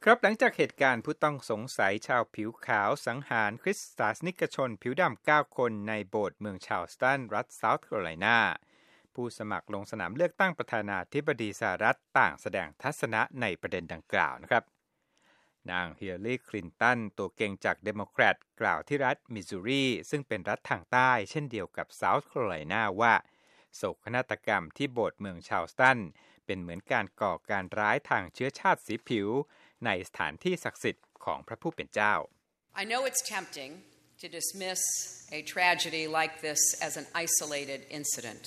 ครับหลังจากเหตุการณ์ผู้ต้องสงสัยชาวผิวขาวสังหารคริสต์ศาสนิกชนผิวดำ9คนในโบสถ์เมืองชาร์ลสตันรัฐเซาท์แคโรไลนาผู้สมัครลงสนามเลือกตั้งประธานาธิบดีสหรัฐต่างแสดงทัศนะในประเด็นดังกล่าวนะครับนางฮิลลารีคลินตันตัวเก่งจากเดโมแครตกล่าวที่รัฐมิสซูรีซึ่งเป็นรัฐทางใต้เช่นเดียวกับเซาท์แคโรไลนาว่าโศกนาฏกรรมที่โบสถ์เมืองชาร์ลสตันเป็นเหมือนการก่อการร้ายทางเชื้อชาติสีผิวในสถานที่ศักดิ์สิทธิ์ของพระผู้เป็นเจ้า I know it's tempting to dismiss a tragedy like this as an isolated incident.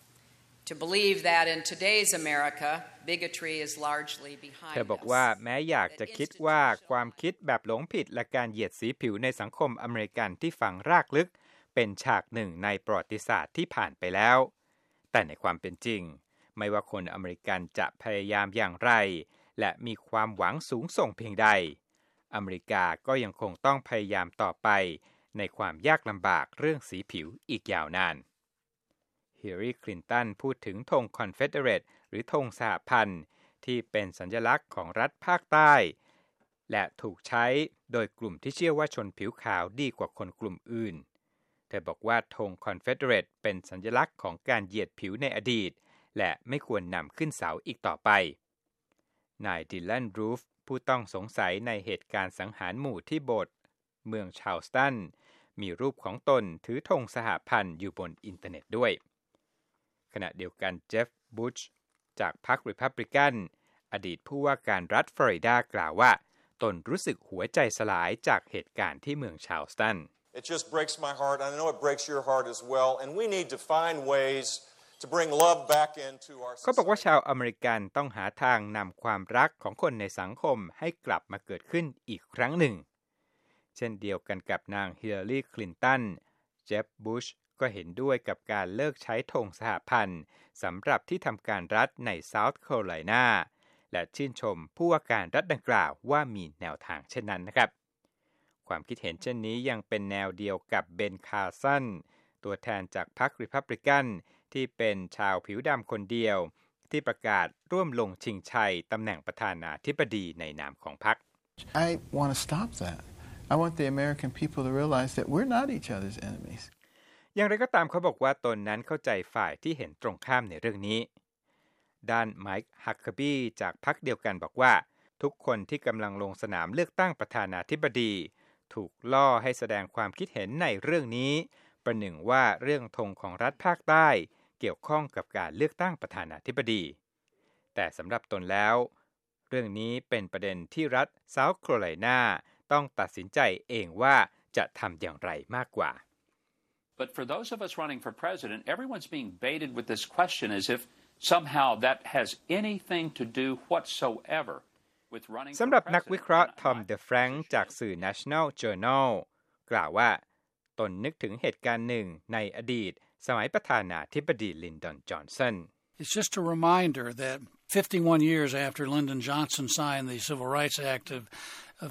To believe that in today's America, bigotry is largely behind us. เธอบอกว่าแม้อยากจะคิดว่าความคิดแบบหลงผิดและการเหยียดสีผิวในสังคมอเมริกันที่ฝังรากลึกเป็นฉากหนึ่งในประวัติศาสตร์ที่ผ่านไปแล้วแต่ในความเป็นจริงไม่ว่าคนอเมริกันจะพยายามอย่างไรและมีความหวังสูงส่งเพียงใดอเมริกาก็ยังคงต้องพยายามต่อไปในความยากลำบากเรื่องสีผิวอีกยาวนานฮิลลารีคลินตันพูดถึงธงคอนเฟเดเรตหรือธงสหพันธ์ที่เป็นสัญลักษณ์ของรัฐภาคใต้และถูกใช้โดยกลุ่มที่เชื่อว่าชนผิวขาวดีกว่าคนกลุ่มอื่นเธอบอกว่าธงคอนเฟเดเรตเป็นสัญลักษณ์ของการเหยียดผิวในอดีตและไม่ควรนำขึ้นเสาอีกต่อไปนายดิลลันรูฟผู้ต้องสงสัยในเหตุการณ์สังหารหมู่ที่โบสถ์เมืองชาร์ลสตันมีรูปของตนถือธงสหพันธ์อยู่บนอินเทอร์เน็ตด้วยขณะเดียวกันเจฟฟ์บุชจากพรรครีพับลิกันอดีตผู้ว่าการรัฐฟลอริดากล่าวว่าตนรู้สึกหัวใจสลายจากเหตุการณ์ที่เมืองชาร์ลสตัน It just breaks my heart. I know it breaks your heart as well. And we need to find ways to bring love back into our society. เขาบอกว่าชาวอเมริกันต้องหาทางนำความรักของคนในสังคมให้กลับมาเกิดขึ้นอีกครั้งหนึ่งเช่นเดียวกันกับนางฮิลลารีคลินตันเจฟฟ์บุชก็เห็นด้วยกับการเลิกใช้ธงสหพันธ์สำหรับที่ทำการรัฐในเซาท์แคโรไลนาและชื่นชมผู้ว่าการรัฐดังกล่าวว่ามีแนวทางเช่นนั้นนะครับความคิดเห็นเช่นนี้ยังเป็นแนวเดียวกับเบนคาร์สันตัวแทนจากพรรครีพับลิกันที่เป็นชาวผิวดำคนเดียวที่ประกาศร่วมลงชิงชัยตำแหน่งประธานาธิบดีในนามของพรรค I want to stop that. I want the American people to realize that we're not each other's enemies. อย่างไรก็ตามเขาบอกว่าตนนั้นเข้าใจฝ่ายที่เห็นตรงข้ามในเรื่องนี้ด้านไมค์ฮักเคอร์บี้จากพรรคเดียวกันบอกว่าทุกคนที่กำลังลงสนามเลือกตั้งประธานาธิบดีถูกล่อให้แสดงความคิดเห็นในเรื่องนี้ประหนึ่งว่าเรื่องธงของรัฐภาคใต้เกี่ยวข้องกับการเลือกตั้งประธานาธิบดีแต่สำหรับตนแล้วเรื่องนี้เป็นประเด็นที่รัฐเซาท์แคโรไลนาต้องตัดสินใจเองว่าจะทำอย่างไรมากกว่า But for those of us running for president, everyone's being baited with this question as if somehow that has anything to do whatsoever with running for president. สำหรับนักวิเคราะห์ทอมเดอะแฟรงค์จากสื่อ National Journal กล่าวว่าตนนึกถึงเหตุการณ์หนึ่งในอดีตสมัยประธานาธิบดีลินดอนจอห์นสัน It's just a reminder that 51 years after Lyndon Johnson signed the Civil Rights Act of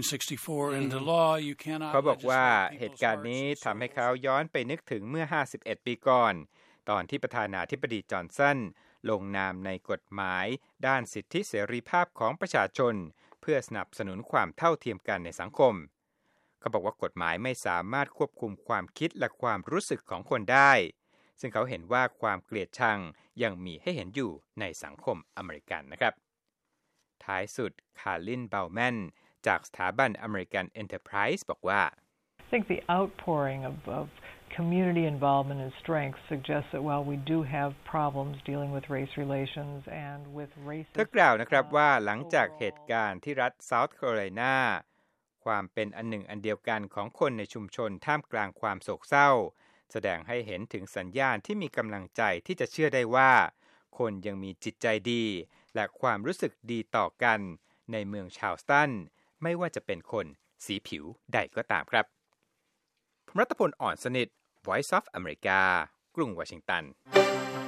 1964 into law, you cannot เขาบอกว่าเหตุการณ์นี้ทำให้เขาย้อนไปนึกถึงเมื่อ51ปีก่อนตอนที่ประธานาธิบดีจอห์นสันลงนามในกฎหมายด้านสิทธิเสรีภาพของประชาชนเพื่อสนับสนุนความเท่าเทียมกันในสังคมเขาบอกว่ากฎหมายไม่สามารถควบคุมความคิดและความรู้สึกของคนได้ซึ่งเขาเห็นว่าความเกลียดชังยังมีให้เห็นอยู่ในสังคมอเมริกันนะครับท้ายสุดคาร์ลินเบลแมนจากสถาบัน American Enterprise บอกว่า I think the outpouring of community involvement and strength suggests that while we do have problems dealing with race relations and with racism เธอกล่าวนะครับว่าหลังจากเหตุการณ์ที่รัฐเซาท์แคโรไลนาความเป็นอันหนึ่งอันเดียวกันของคนในชุมชนท่ามกลางความโศกเศร้าแสดงให้เห็นถึงสัญญาณที่มีกำลังใจที่จะเชื่อได้ว่าคนยังมีจิตใจดีและความรู้สึกดีต่อกันในเมืองชาร์ลสตันไม่ว่าจะเป็นคนสีผิวใดก็ตามครับผมรัตพล อ่อนสนิท Voice of America กรุงวอชิงตัน